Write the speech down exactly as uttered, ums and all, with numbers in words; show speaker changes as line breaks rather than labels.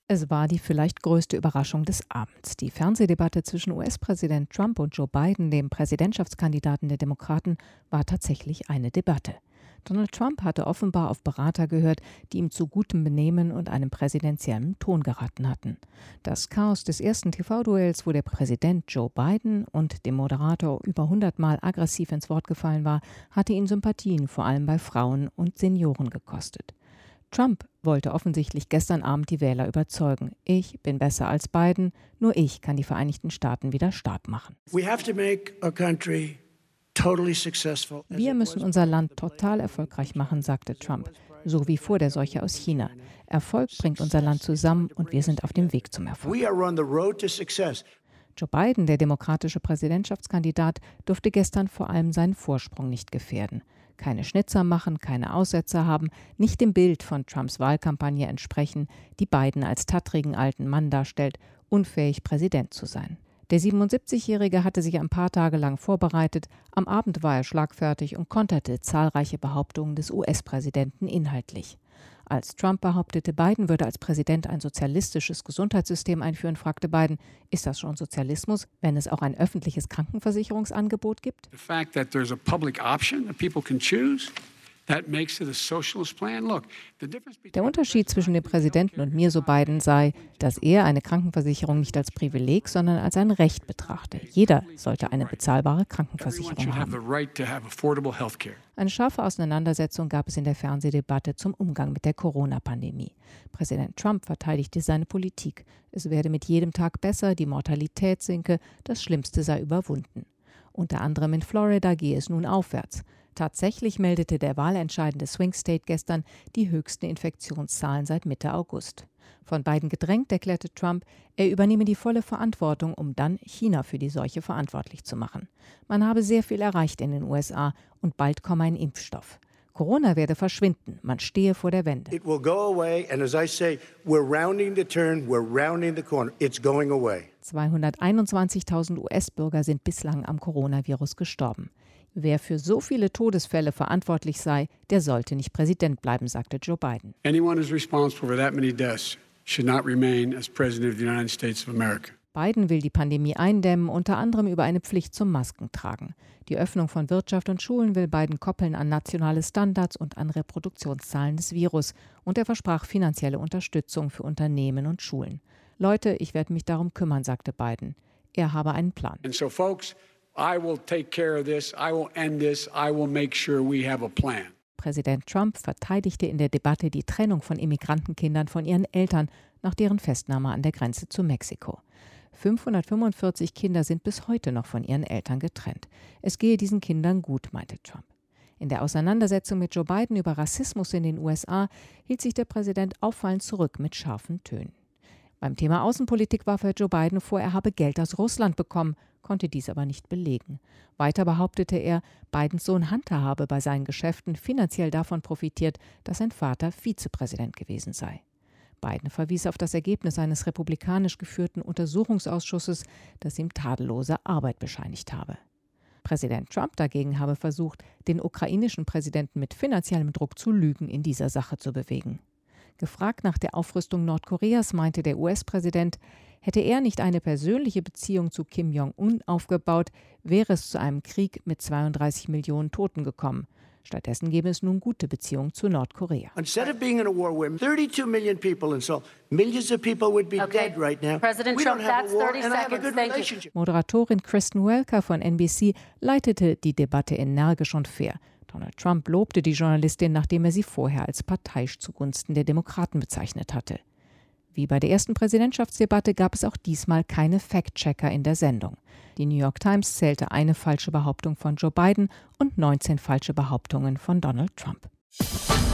Es war die vielleicht größte Überraschung des Abends. Die Fernsehdebatte zwischen U S-Präsident Trump und Joe Biden, dem Präsidentschaftskandidaten der Demokraten, war tatsächlich eine Debatte. Donald Trump hatte offenbar auf Berater gehört, die ihm zu gutem Benehmen und einem präsidentiellen Ton geraten hatten. Das Chaos des ersten T V-Duells, wo der Präsident Joe Biden und dem Moderator über hundertmal aggressiv ins Wort gefallen war, hatte ihn Sympathien vor allem bei Frauen und Senioren gekostet. Trump wollte offensichtlich gestern Abend die Wähler überzeugen. Ich bin besser als Biden, nur ich kann die Vereinigten Staaten wieder stark machen. Wir müssen unser Land total erfolgreich machen, sagte Trump, so wie vor der Seuche aus China. Erfolg bringt unser Land zusammen und wir sind auf dem Weg zum Erfolg. Joe Biden, der demokratische Präsidentschaftskandidat, durfte gestern vor allem seinen Vorsprung nicht gefährden. Keine Schnitzer machen, keine Aussetzer haben, nicht dem Bild von Trumps Wahlkampagne entsprechen, die Biden als tattrigen alten Mann darstellt, unfähig Präsident zu sein. Der siebenundsiebzigjährige hatte sich ein paar Tage lang vorbereitet, am Abend war er schlagfertig und konterte zahlreiche Behauptungen des U S-Präsidenten inhaltlich. Als Trump behauptete, Biden würde als Präsident ein sozialistisches Gesundheitssystem einführen, fragte Biden, ist das schon Sozialismus, wenn es auch ein öffentliches Krankenversicherungsangebot gibt?
The fact that there's a public option that people can choose, that makes it a socialist plan. Look, the difference between
Der Unterschied zwischen dem Präsidenten und mir, so Biden, sei, dass er eine Krankenversicherung nicht als Privileg, sondern als ein Recht betrachte. Jeder sollte eine bezahlbare Krankenversicherung haben. Eine scharfe Auseinandersetzung gab es in der Fernsehdebatte zum Umgang mit der Corona-Pandemie. Präsident Trump verteidigte seine Politik. Es werde mit jedem Tag besser, die Mortalität sinke, das Schlimmste sei überwunden. Unter anderem in Florida gehe es nun aufwärts. Tatsächlich meldete der wahlentscheidende Swing State gestern die höchsten Infektionszahlen seit Mitte August. Von Biden gedrängt erklärte Trump, er übernehme die volle Verantwortung, um dann China für die Seuche verantwortlich zu machen. Man habe sehr viel erreicht in den U S A und bald komme ein Impfstoff. Corona werde verschwinden, man stehe vor der Wende.
It will go away and as I say, we're rounding the turn, we're rounding the corner. It's going away.
zweihunderteinundzwanzigtausend U S-Bürger sind bislang am Coronavirus gestorben. Wer für so viele Todesfälle verantwortlich sei, der sollte nicht Präsident bleiben, sagte Joe Biden.
anyone who's responsible for that many deaths should not remain as President of the United States of America.
Biden will die Pandemie eindämmen, unter anderem über eine Pflicht zum Maskentragen. Die Öffnung von Wirtschaft und Schulen will Biden koppeln an nationale Standards und an Reproduktionszahlen des Virus. Und er versprach finanzielle Unterstützung für Unternehmen und Schulen. Leute, ich werde mich darum kümmern, sagte Biden. Er habe einen Plan.
And so folks, I will take care of this, I will end this, I will make sure we have a plan.
Präsident Trump verteidigte in der Debatte die Trennung von Immigrantenkindern von ihren Eltern nach deren Festnahme an der Grenze zu Mexiko. fünfhundertfünfundvierzig Kinder sind bis heute noch von ihren Eltern getrennt. Es gehe diesen Kindern gut, meinte Trump. In der Auseinandersetzung mit Joe Biden über Rassismus in den U S A hielt sich der Präsident auffallend zurück mit scharfen Tönen. Beim Thema Außenpolitik warf er Joe Biden vor, er habe Geld aus Russland bekommen, konnte dies aber nicht belegen. Weiter behauptete er, Bidens Sohn Hunter habe bei seinen Geschäften finanziell davon profitiert, dass sein Vater Vizepräsident gewesen sei. Biden verwies auf das Ergebnis eines republikanisch geführten Untersuchungsausschusses, das ihm tadellose Arbeit bescheinigt habe. Präsident Trump dagegen habe versucht, den ukrainischen Präsidenten mit finanziellem Druck zu Lügen in dieser Sache zu bewegen. Gefragt nach der Aufrüstung Nordkoreas meinte der U S-Präsident, hätte er nicht eine persönliche Beziehung zu Kim Jong-un aufgebaut, wäre es zu einem Krieg mit zweiunddreißig Millionen Toten gekommen. Stattdessen gäbe es nun gute Beziehungen zu Nordkorea.
Instead of being in a war where thirty-two million people and so millions of people would be
Okay.
dead right now.
President
we
Trump,
don't have
that's
a war
thirty
and I have a
seconds.
good
Thank you.
relationship.
Moderatorin Kristen Welker von N B C leitete die Debatte energisch und fair. Donald Trump lobte die Journalistin, nachdem er sie vorher als parteiisch zugunsten der Demokraten bezeichnet hatte. Wie bei der ersten Präsidentschaftsdebatte gab es auch diesmal keine Fact-Checker in der Sendung. Die New York Times zählte eine falsche Behauptung von Joe Biden und neunzehn falsche Behauptungen von Donald Trump.